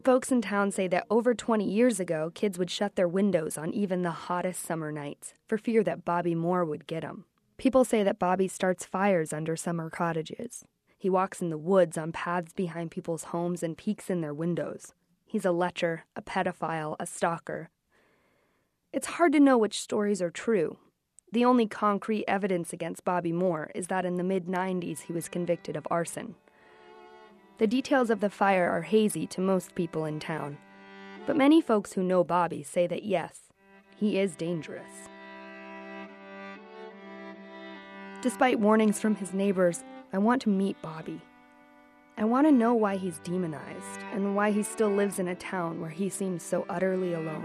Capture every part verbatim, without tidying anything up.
Folks in town say that over twenty years ago, kids would shut their windows on even the hottest summer nights for fear that Bobby Moore would get them. People say that Bobby starts fires under summer cottages. He walks in the woods on paths behind people's homes and peeks in their windows. He's a lecher, a pedophile, a stalker. It's hard to know which stories are true. The only concrete evidence against Bobby Moore is that in the mid nineties he was convicted of arson. The details of the fire are hazy to most people in town, but many folks who know Bobby say that yes, he is dangerous. Despite warnings from his neighbors, I want to meet Bobby. I want to know why he's demonized and why he still lives in a town where he seems so utterly alone.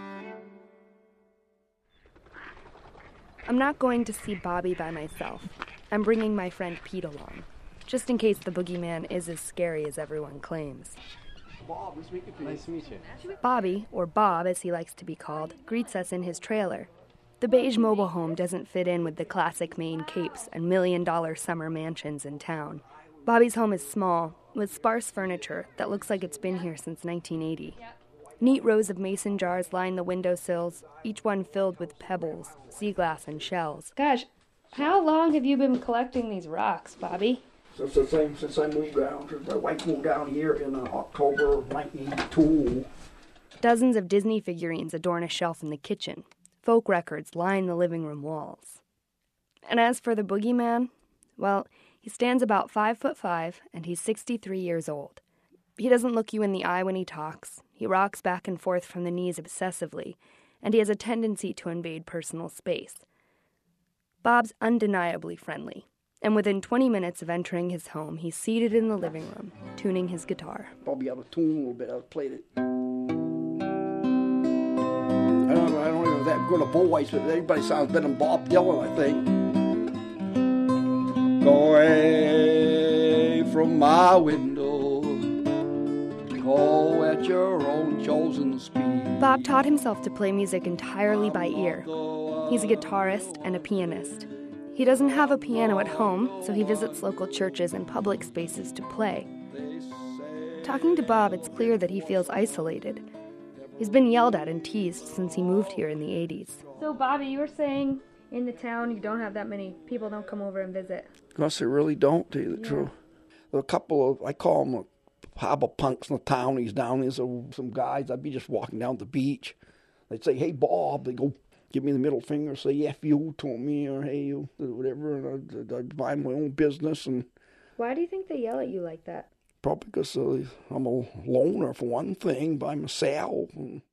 I'm not going to see Bobby by myself. I'm bringing my friend Pete along, just in case the boogeyman is as scary as everyone claims. Bob, nice to meet you. Bobby, or Bob as he likes to be called, greets us in his trailer. The beige mobile home doesn't fit in with the classic Maine capes and million-dollar summer mansions in town. Bobby's home is small, with sparse furniture that looks like it's been here since nineteen eighty. Neat rows of mason jars line the windowsills, each one filled with pebbles, sea glass, and shells. Gosh, how long have you been collecting these rocks, Bobby? Since the same since I moved down, since my wife moved down here in uh, October of nineteen eighty-two. Dozens of Disney figurines adorn a shelf in the kitchen. Folk records line the living room walls. And as for the boogeyman, well, he stands about five foot five, and he's sixty-three years old. He doesn't look you in the eye when he talks. He rocks back and forth from the knees obsessively, and he has a tendency to invade personal space. Bob's undeniably friendly, and within twenty minutes of entering his home, he's seated in the living room, tuning his guitar. Probably out of tune a little bit. I played it. I don't, I don't know that good a voice, but everybody sounds better than Bob Dylan, I think. Go away from my window, go at your own chosen speed. Bob taught himself to play music entirely by ear. He's a guitarist and a pianist. He doesn't have a piano at home, so he visits local churches and public spaces to play. Talking to Bob, it's clear that he feels isolated. He's been yelled at and teased since he moved here in the eighties. So, Bobby, you were saying in the town you don't have that many people don't come over and visit. Because they really don't, to tell you the yeah. truth. There are a couple of, I call them harbor punks in the townies down there. So some guys, I'd be just walking down the beach. They'd say, hey, Bob. They go, give me the middle finger, say F you to me, or hey, you, whatever. And I'd, I'd mind my own business. And why do you think they yell at you like that? Probably because uh, I'm a loner, for one thing, by myself.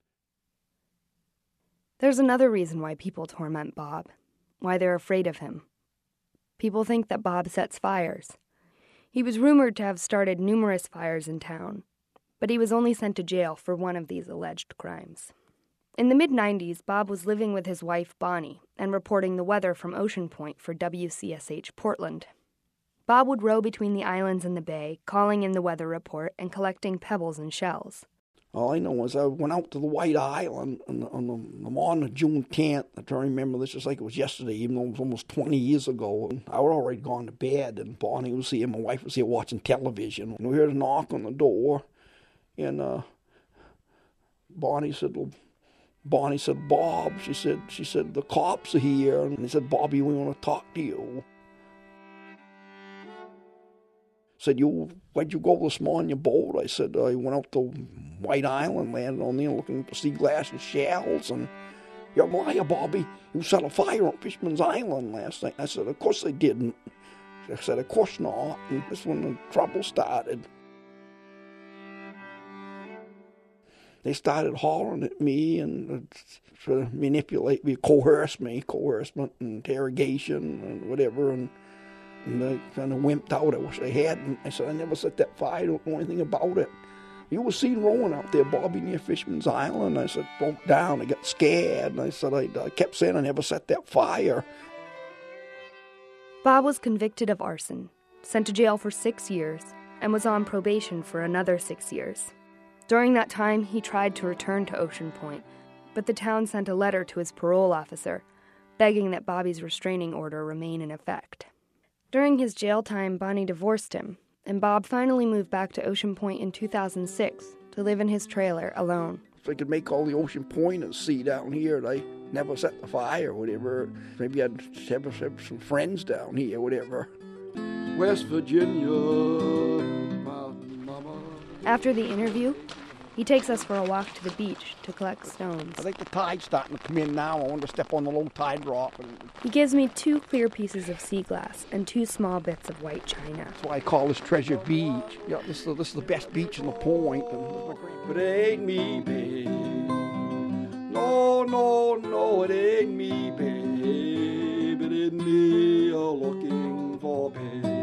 There's another reason why people torment Bob, why they're afraid of him. People think that Bob sets fires. He was rumored to have started numerous fires in town, but he was only sent to jail for one of these alleged crimes. In the mid nineties, Bob was living with his wife, Bonnie, and reporting the weather from Ocean Point for W C S H Portland. Bob would row between the islands and the bay, calling in the weather report and collecting pebbles and shells. All I know is I went out to the White Island on the, on the, I'm on June tenth. I try to remember this just like it was yesterday, even though it was almost twenty years ago. And I was already gone to bed, and Bonnie was here, my wife was here watching television. And we heard a knock on the door, and uh, Bonnie said, well, Bonnie said, Bob, she said, she said, the cops are here. And they said, Bobby, we want to talk to you. Said, you, where'd you go this morning in your boat? I said, I went out to White Island, landed on there looking for sea glass and shells. And you're a liar, Bobby. You set a fire on Fishman's Island last night. I said, of course they didn't. I said, of course not. And that's when the trouble started. They started hollering at me and trying to manipulate me, coerce me, coercement and interrogation and whatever. And And I kind of wimped out. I wish I hadn't. I said, I never set that fire. I don't know anything about it. You were seen rowing out there, Bobby, near Fishman's Island. I said, broke down. I got scared. And I said, I, I kept saying I never set that fire. Bob was convicted of arson, sent to jail for six years, and was on probation for another six years. During that time, he tried to return to Ocean Point, but the town sent a letter to his parole officer, begging that Bobby's restraining order remain in effect. During his jail time, Bonnie divorced him, and Bob finally moved back to Ocean Point in two thousand six to to live in his trailer alone. If I could make all the ocean pointers see down here, they never set the fire or whatever. Maybe I'd have, have some friends down here, whatever. West Virginia, mama. After the interview, he takes us for a walk to the beach to collect stones. I think the tide's starting to come in now. I want to step on the low tide drop. And He gives me two clear pieces of sea glass and two small bits of white china. that's why I call this Treasure Beach. Yeah, this is, this is the best beach in the point. But it ain't me, babe. No, no, no, it ain't me, babe. It ain't me you're looking for, babe.